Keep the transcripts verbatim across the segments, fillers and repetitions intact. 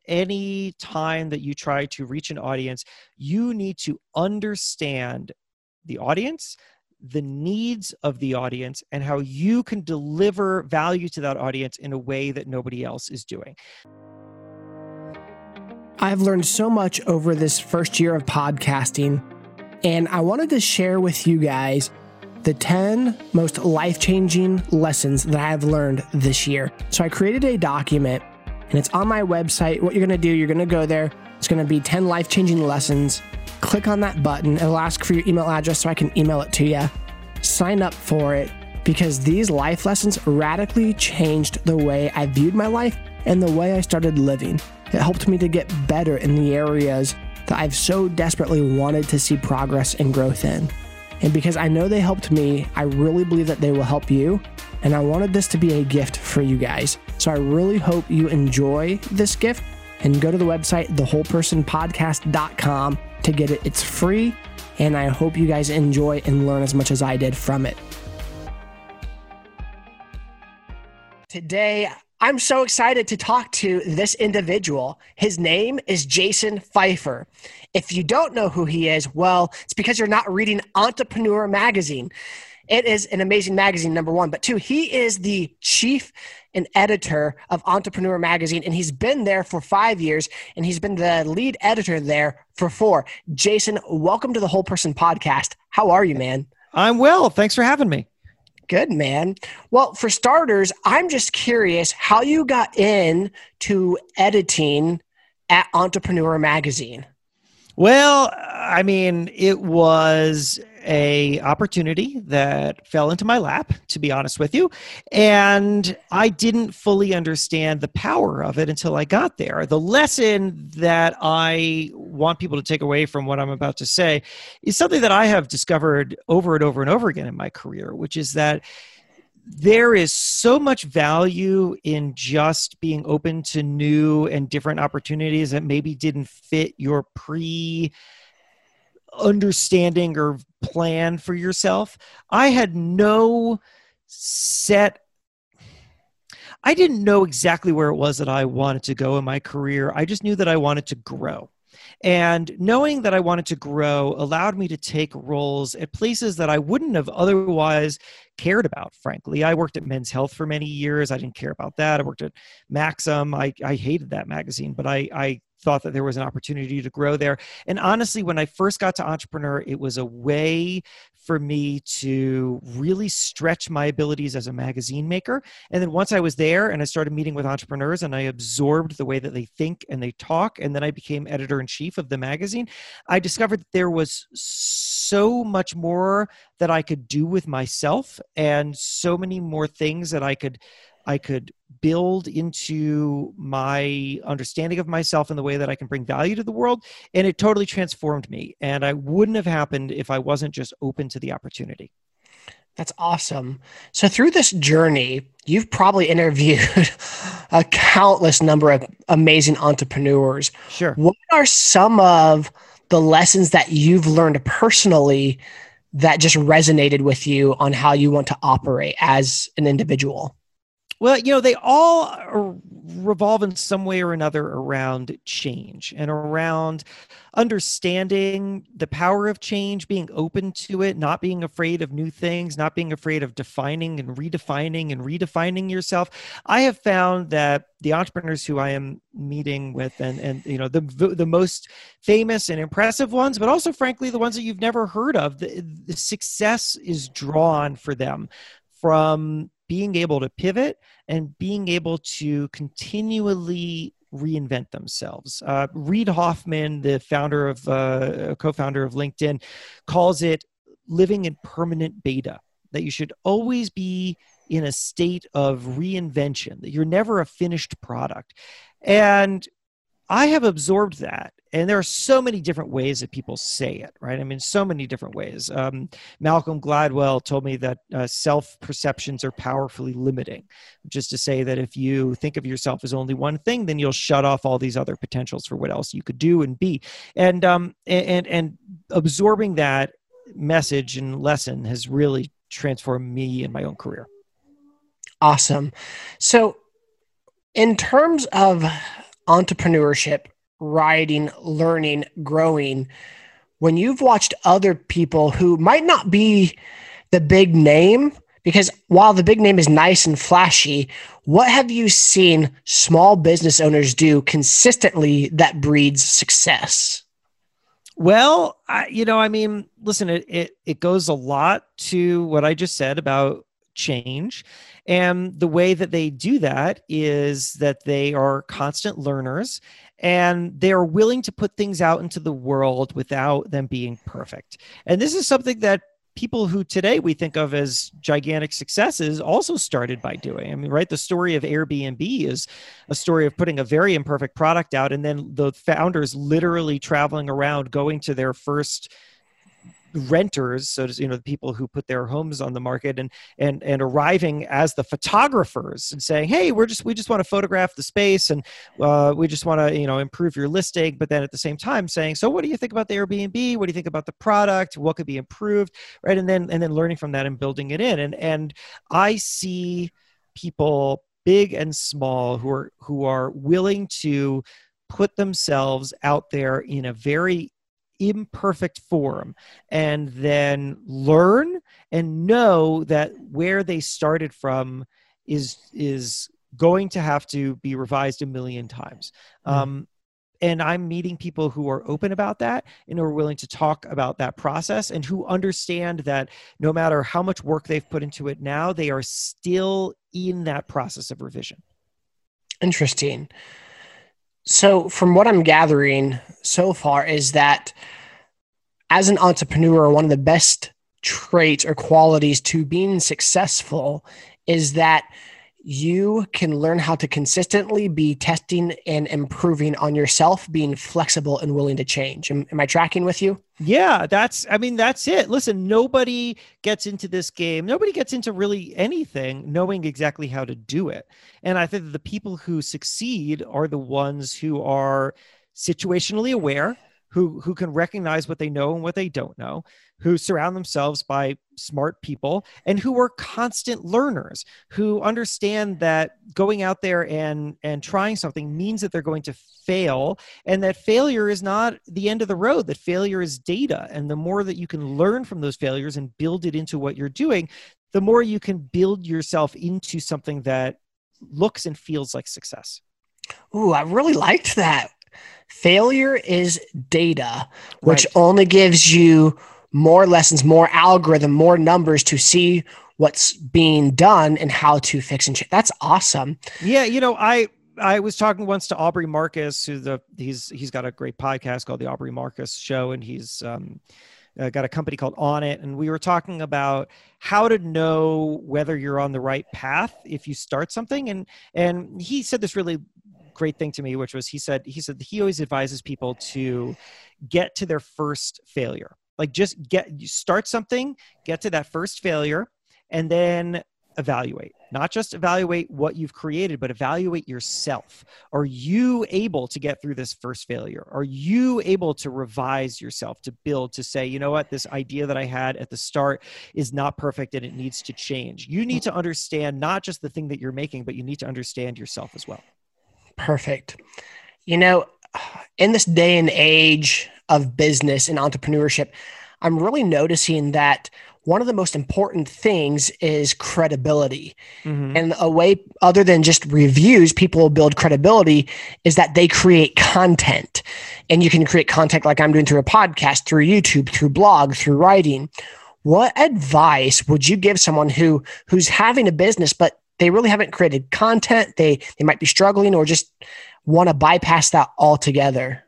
any time that you try to reach an audience, you need to understand the audience, the needs of the audience, and how you can deliver value to that audience in a way that nobody else is doing. I've learned so much over this first year of podcasting, and I wanted to share with you guys the ten most life-changing lessons that I have learned this year. So I created a document, and it's on my website. What you're going to do, you're going to go there. It's going to be ten life-changing lessons. Click on that button. It'll ask for your email address so I can email it to you. Sign up for it, because these life lessons radically changed the way I viewed my life and the way I started living. It helped me to get better in the areas that I've so desperately wanted to see progress and growth in. And because I know they helped me, I really believe that they will help you. And I wanted this to be a gift for you guys. So I really hope you enjoy this gift, and go to the website, the whole person podcast dot com to get it. It's free. And I hope you guys enjoy and learn as much as I did from it. Today, I'm so excited to talk to this individual. His name is Jason Feifer. If you don't know who he is, well, it's because you're not reading Entrepreneur Magazine. It is an amazing magazine, number one. But two, he is the chief and editor of Entrepreneur Magazine, and he's been there for five years, and he's been the lead editor there for four. Jason, welcome to the Whole Person Podcast. How are you, man? I'm well. Thanks for having me. Good, man. Well, for starters, I'm just curious how you got into editing at Entrepreneur Magazine. Well, I mean, it was a opportunity that fell into my lap, to be honest with you. And I didn't fully understand the power of it until I got there. The lesson that I want people to take away from what I'm about to say is something that I have discovered over and over and over again in my career, which is that there is so much value in just being open to new and different opportunities that maybe didn't fit your pre understanding or plan for yourself. I had no set, I didn't know exactly where it was that I wanted to go in my career. I just knew that I wanted to grow. And knowing that I wanted to grow allowed me to take roles at places that I wouldn't have otherwise cared about, frankly. I worked at Men's Health for many years. I didn't care about that. I worked at Maxim. I, I hated that magazine, but I, I thought that there was an opportunity to grow there. And honestly, when I first got to Entrepreneur, it was a way for me to really stretch my abilities as a magazine maker. And then once I was there and I started meeting with entrepreneurs and I absorbed the way that they think and they talk, and then I became editor-in-chief of the magazine, I discovered that there was so much more that I could do with myself and so many more things that I could I could build into my understanding of myself in the way that I can bring value to the world. And it totally transformed me. And I wouldn't have happened if I wasn't just open to the opportunity. That's awesome. So through this journey, you've probably interviewed a countless number of amazing entrepreneurs. Sure. What are some of the lessons that you've learned personally that just resonated with you on how you want to operate as an individual? Well, you know, they all revolve in some way or another around change and around understanding the power of change, being open to it, not being afraid of new things, not being afraid of defining and redefining and redefining yourself. I have found that the entrepreneurs who I am meeting with and, and you know, the, the most famous and impressive ones, but also, frankly, the ones that you've never heard of, the, the success is drawn for them from being able to pivot and being able to continually reinvent themselves. Uh, Reid Hoffman, the founder of, uh, co-founder of LinkedIn, calls it living in permanent beta, that you should always be in a state of reinvention, that you're never a finished product. And I have absorbed that. And there are so many different ways that people say it, right? I mean, so many different ways. Um, Malcolm Gladwell told me that uh, self-perceptions are powerfully limiting, which is to say that if you think of yourself as only one thing, then you'll shut off all these other potentials for what else you could do and be. And um, and and absorbing that message and lesson has really transformed me in my own career. Awesome. So in terms of entrepreneurship, writing, learning, growing, when you've watched other people who might not be the big name, because while the big name is nice and flashy, what have you seen small business owners do consistently that breeds success? Well, I, you know, I mean, listen, it, it it goes a lot to what I just said about change. And the way that they do that is that they are constant learners and they're willing to put things out into the world without them being perfect. And this is something that people who today we think of as gigantic successes also started by doing. I mean, right? The story of Airbnb is a story of putting a very imperfect product out and then the founders literally traveling around going to their first renters, so to, you know, the people who put their homes on the market and and and arriving as the photographers and saying, hey, we're just we just want to photograph the space and uh, we just want to, you know, improve your listing. But then at the same time saying, so what do you think about the Airbnb? What do you think about the product? What could be improved? Right. And then and then learning from that and building it in. And and I see people big and small who are who are willing to put themselves out there in a very imperfect form and then learn and know that where they started from is is going to have to be revised a million times. Mm. Um, and I'm meeting people who are open about that and who are willing to talk about that process and who understand that no matter how much work they've put into it now, they are still in that process of revision. Interesting. So from what I'm gathering so far is that as an entrepreneur, one of the best traits or qualities to being successful is that you can learn how to consistently be testing and improving on yourself, being flexible and willing to change. Am, am I tracking with you? Yeah, that's, I mean, that's it. Listen, nobody gets into this game. Nobody gets into really anything knowing exactly how to do it. And I think that the people who succeed are the ones who are situationally aware, who who can recognize what they know and what they don't know, who surround themselves by smart people, and who are constant learners, who understand that going out there and, and trying something means that they're going to fail, and that failure is not the end of the road, that failure is data. And the more that you can learn from those failures and build it into what you're doing, the more you can build yourself into something that looks and feels like success. Ooh, I really liked that. Failure is data, which Right. only gives you more lessons, more algorithm, more numbers to see what's being done and how to fix and change. That's awesome. Yeah, you know, I I was talking once to Aubrey Marcus, who the he's he's got a great podcast called the Aubrey Marcus Show, and he's um, uh, got a company called On It, and we were talking about how to know whether you're on the right path if you start something, and and he said this really great thing to me, which was he said he said he always advises people to get to their first failure. Like just get you start something, get to that first failure, and then evaluate. Not just evaluate what you've created, but evaluate yourself. Are you able to get through this first failure? Are you able to revise yourself, to build, to say, you know what, this idea that I had at the start is not perfect and it needs to change. You need to understand not just the thing that you're making, but you need to understand yourself as well. Perfect. You know, in this day and age of business and entrepreneurship, I'm really noticing that one of the most important things is credibility. Mm-hmm. And a way other than just reviews, people will build credibility is that they create content. And you can create content like I'm doing through a podcast, through YouTube, through blog, through writing. What advice would you give someone who who's having a business, but they really haven't created content? They they might be struggling or just want to bypass that altogether.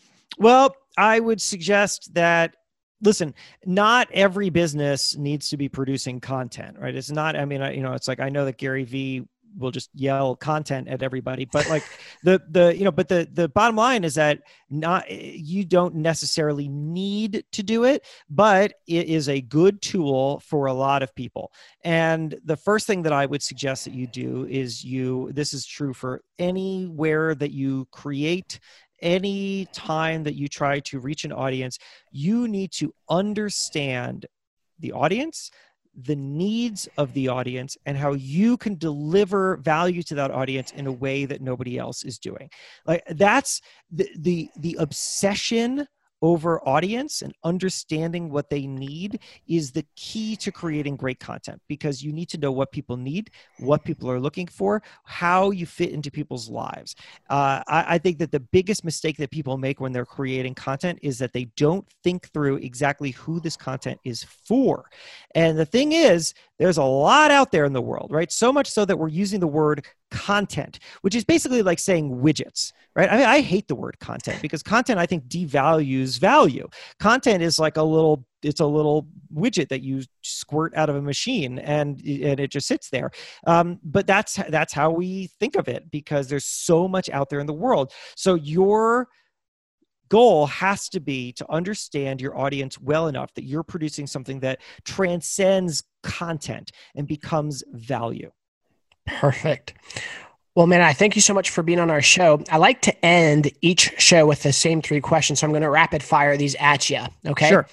Well, I would suggest that, listen, not every business needs to be producing content, right? It's not, I mean, I, you know, it's like, I know that Gary Vee will just yell content at everybody, but like the, the, you know, but the, the bottom line is that not, you don't necessarily need to do it, but it is a good tool for a lot of people. And the first thing that I would suggest that you do is you, this is true for anywhere that you create, any time that you try to reach an audience, you need to understand the audience, the needs of the audience and how you can deliver value to that audience in a way that nobody else is doing. Like that's the the, the obsession over audience and understanding what they need is the key to creating great content, because you need to know what people need, what people are looking for, how you fit into people's lives. Uh, I, I think that the biggest mistake that people make when they're creating content is that they don't think through exactly who this content is for. And the thing is, there's a lot out there in the world, right? So much so that we're using the word content, which is basically like saying widgets, right? I mean, I hate the word content because content, I think, devalues value. Content is like a little, it's a little widget that you squirt out of a machine and, and it just sits there. Um, but that's, that's how we think of it, because there's so much out there in the world. So your goal has to be to understand your audience well enough that you're producing something that transcends content and becomes value. Perfect. Well, man, I thank you so much for being on our show. I like to end each show with the same three questions, so I'm going to rapid fire these at you. Okay. Sure.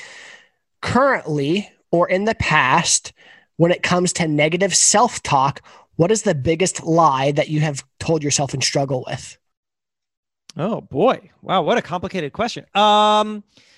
Currently, or in the past, when it comes to negative self-talk, what is the biggest lie that you have told yourself and struggle with? Oh boy. Wow. What a complicated question. Um,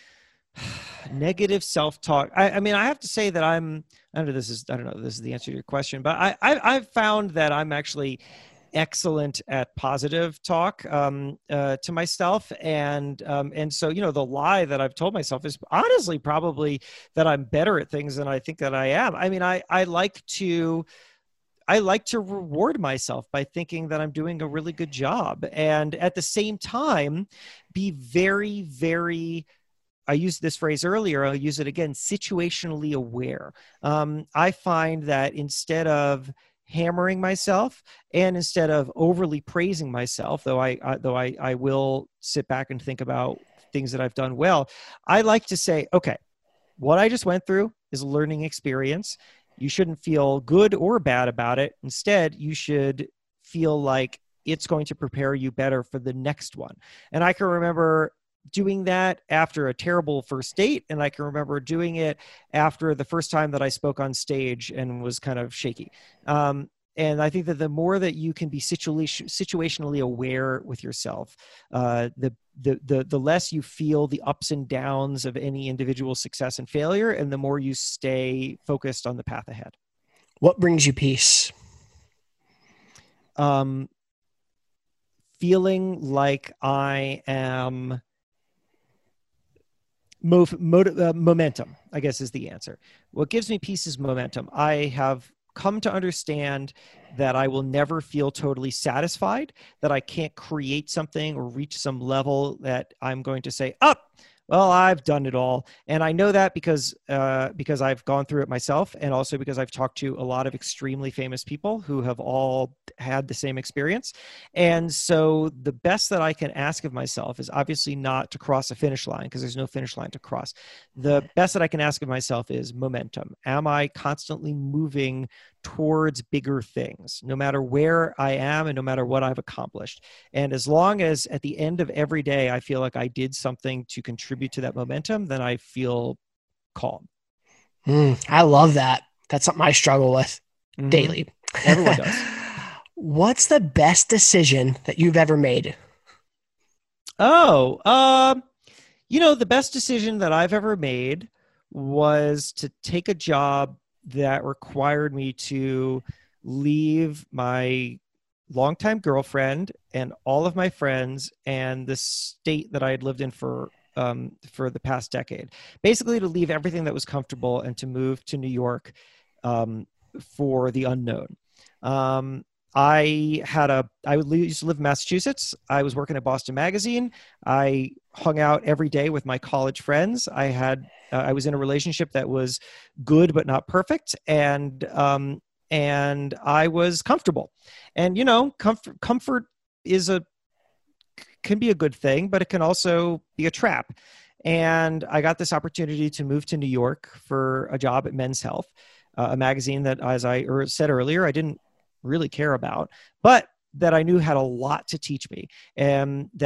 negative self-talk. I, I mean, I have to say that I'm, I don't know, this is, I don't know, if this is the answer to your question, but I, I I've found that I'm actually excellent at positive talk um, uh, to myself. And, um, and so, you know, the lie that I've told myself is honestly probably that I'm better at things than I think that I am. I mean, I, I like to, I like to reward myself by thinking that I'm doing a really good job. And at the same time, be very, very, I used this phrase earlier, I'll use it again, situationally aware. Um, I find that instead of hammering myself and instead of overly praising myself, though I, I though I, I will sit back and think about things that I've done well, I like to say, okay, what I just went through is a learning experience. You shouldn't feel good or bad about it. Instead, you should feel like it's going to prepare you better for the next one. And I can remember doing that after a terrible first date. And I can remember doing it after the first time that I spoke on stage and was kind of shaky. Um, and I think that the more that you can be situation, situationally aware with yourself, uh, the, the, the, the less you feel the ups and downs of any individual success and failure, and the more you stay focused on the path ahead. What brings you peace? Um, feeling like I am mo- mo- uh, momentum, I guess, is the answer. What gives me peace is momentum. I have come to understand that I will never feel totally satisfied, that I can't create something or reach some level that I'm going to say, up, oh, well, I've done it all. And I know that because, uh, because I've gone through it myself, and also because I've talked to a lot of extremely famous people who have all had the same experience. And so the best that I can ask of myself is obviously not to cross a finish line, because there's no finish line to cross. The best that I can ask of myself is momentum. Am I constantly moving towards bigger things, no matter where I am and no matter what I've accomplished? And as long as at the end of every day, I feel like I did something to contribute to that momentum, then I feel calm. Mm, I love that. That's something I struggle with Mm-hmm. daily. Everyone does. What's the best decision that you've ever made? Oh, um, you know, the best decision that I've ever made was to take a job that required me to leave my longtime girlfriend and all of my friends and the state that I had lived in for um, for the past decade. Basically, to leave everything that was comfortable and to move to New York um, for the unknown. Um, I had a, I used to live in Massachusetts. I was working at Boston Magazine. I hung out every day with my college friends. I had, uh, I was in a relationship that was good, but not perfect. And, um, and I was comfortable. And, you know, comfort, comfort is a, can be a good thing, but it can also be a trap. And I got this opportunity to move to New York for a job at Men's Health, uh, a magazine that, as I said earlier, I didn't really care about, but that I knew had a lot to teach me, and that could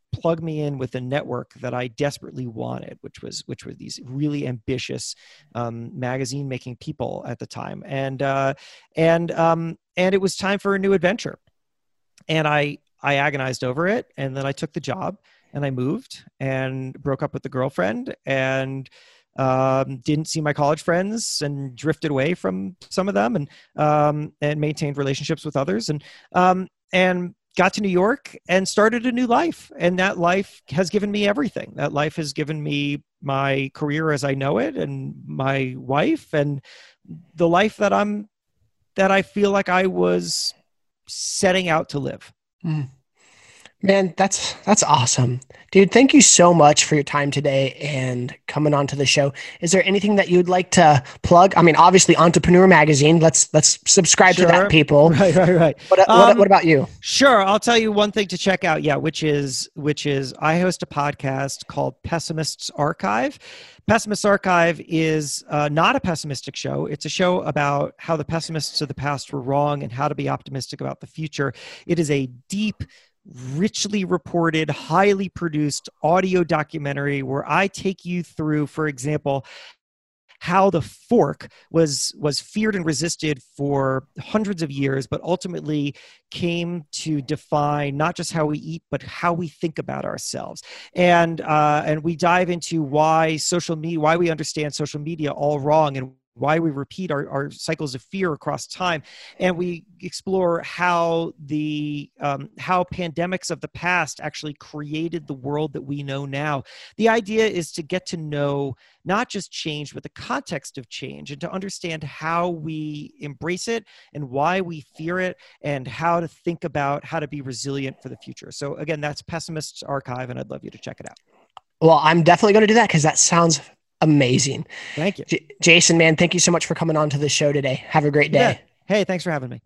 plug me in with a network that I desperately wanted, which was which were these really ambitious um, magazine making people at the time, and uh, and um, and it was time for a new adventure, and I I agonized over it, and then I took the job, and I moved and broke up with the girlfriend, and um, didn't see my college friends, and drifted away from some of them, and um, and maintained relationships with others, and um, and. got to New York and started a new life. And that life has given me everything. That life has given me my career as I know it, and my wife, and the life that I'm, that I feel like I was setting out to live. Mm. Man, that's, that's awesome. Dude, thank you so much for your time today and coming onto the show. Is there anything that you'd like to plug? I mean, obviously Entrepreneur Magazine, let's, let's subscribe Sure. to that, people. Right, right, right. What, um, what, what about you? Sure. I'll tell you one thing to check out. Yeah. Which is, which is I host a podcast called Pessimist's Archive. Pessimist's Archive is uh, not a pessimistic show. It's a show about how the pessimists of the past were wrong and how to be optimistic about the future. It is a deep, richly reported, highly produced audio documentary where I take you through, for example, how the fork was was feared and resisted for hundreds of years, but ultimately came to define not just how we eat, but how we think about ourselves. And uh, and we dive into why social media, why we understand social media all wrong, and why we repeat our, our cycles of fear across time. And we explore how the um, how pandemics of the past actually created the world that we know now. The idea is to get to know not just change, but the context of change, and to understand how we embrace it and why we fear it, and how to think about how to be resilient for the future. So again, that's Pessimist's Archive, and I'd love you to check it out. Well, I'm definitely going to do that because that sounds amazing. Thank you. J- Jason, man, thank you so much for coming on to the show today. Have a great day. Yeah. Hey, thanks for having me.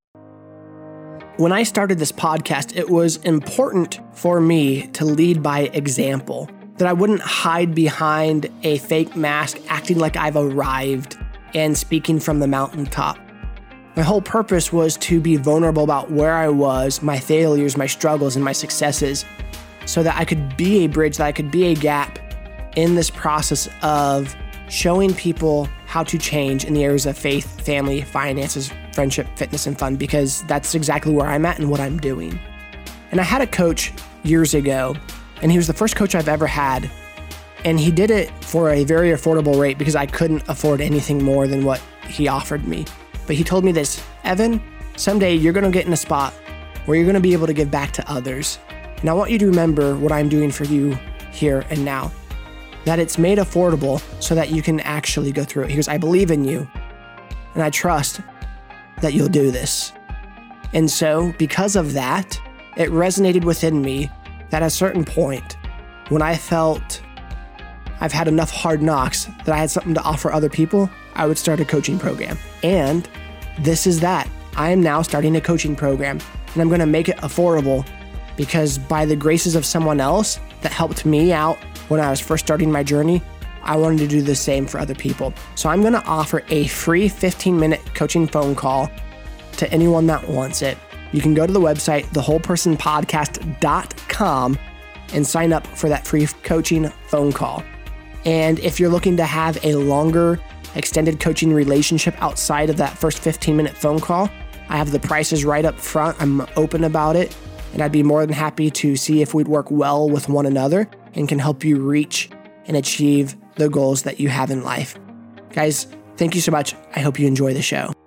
When I started this podcast, it was important for me to lead by example, that I wouldn't hide behind a fake mask, acting like I've arrived and speaking from the mountaintop. My whole purpose was to be vulnerable about where I was, my failures, my struggles, and my successes, so that I could be a bridge, that I could be a gap in this process of showing people how to change in the areas of faith, family, finances, friendship, fitness, and fun, because that's exactly where I'm at and what I'm doing. And I had a coach years ago, and he was the first coach I've ever had. And he did it for a very affordable rate because I couldn't afford anything more than what he offered me. But he told me this: Evan, someday you're going to get in a spot where you're going to be able to give back to others. And I want you to remember what I'm doing for you here and now. That it's made affordable so that you can actually go through it. He goes, I believe in you, and I trust that you'll do this. And so because of that, it resonated within me that at a certain point, when I felt I've had enough hard knocks that I had something to offer other people, I would start a coaching program. And this is that. I am now starting a coaching program, and I'm going to make it affordable because by the graces of someone else that helped me out when I was first starting my journey, I wanted to do the same for other people. So I'm going to offer a free fifteen minute coaching phone call to anyone that wants it. You can go to the website, the whole person podcast dot com, and sign up for that free coaching phone call. And if you're looking to have a longer, extended coaching relationship outside of that first fifteen minute phone call, I have the prices right up front. I'm open about it, and I'd be more than happy to see if we'd work well with one another and can help you reach and achieve the goals that you have in life. Guys, thank you so much. I hope you enjoy the show.